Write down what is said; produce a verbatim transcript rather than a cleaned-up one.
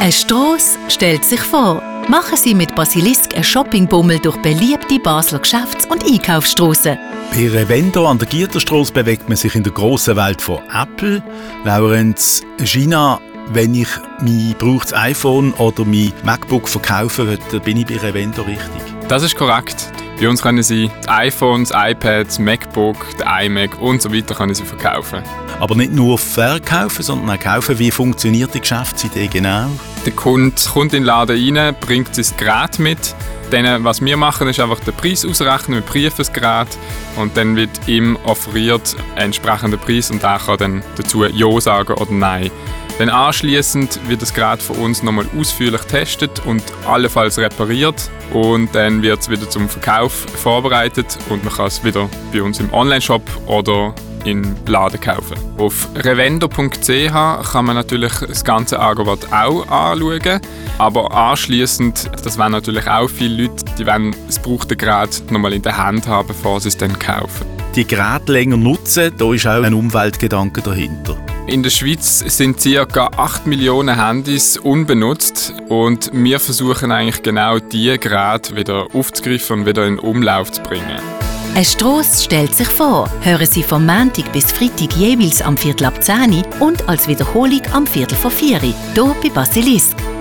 Eine Strasse stellt sich vor. Machen Sie mit Basilisk einen Shoppingbummel durch beliebte Basler Geschäfts- und Einkaufsstrassen. Bei Revendo an der Gierterstrasse bewegt man sich in der grossen Welt von Apple. Laurenz, Gina, wenn ich mein gebrauchtes iPhone oder mein MacBook verkaufen will, dann bin ich bei Revendo richtig. Das ist korrekt. Bei uns können Sie die iPhones, iPads, MacBook, den iMac und so weiter können Sie verkaufen. Aber nicht nur verkaufen, sondern auch kaufen. Wie funktioniert die Geschäftsidee genau? Der Kunde kommt in den Laden rein, bringt sein Gerät mit. Dann, was wir machen, ist einfach den Preis ausrechnen. Wir prüfen das Gerät und dann wird ihm offeriert ein entsprechender Preis und er kann dann dazu Ja sagen oder Nein. Dann anschliessend wird das Gerät von uns nochmal ausführlich getestet und allenfalls repariert. Und dann wird es wieder zum Verkauf vorbereitet und man kann es wieder bei uns im Online-Shop oder im Laden kaufen. Auf revendo punkt c h kann man natürlich das ganze Angebot auch anschauen. Aber anschliessend, das wollen natürlich auch viele Leute, die wollen das gebrauchte Gerät nochmal in der Hand haben, bevor sie es dann kaufen. Die Geräte länger nutzen, da ist auch ein Umweltgedanke dahinter. In der Schweiz sind ca. acht Millionen Handys unbenutzt und wir versuchen eigentlich genau diese Geräte wieder aufzugreifen und wieder in Umlauf zu bringen. Eine Strasse stellt sich vor. Hören Sie vom Montag bis Freitag jeweils am Viertel ab zehn und als Wiederholung am Viertel vor vier hier bei Basilisk.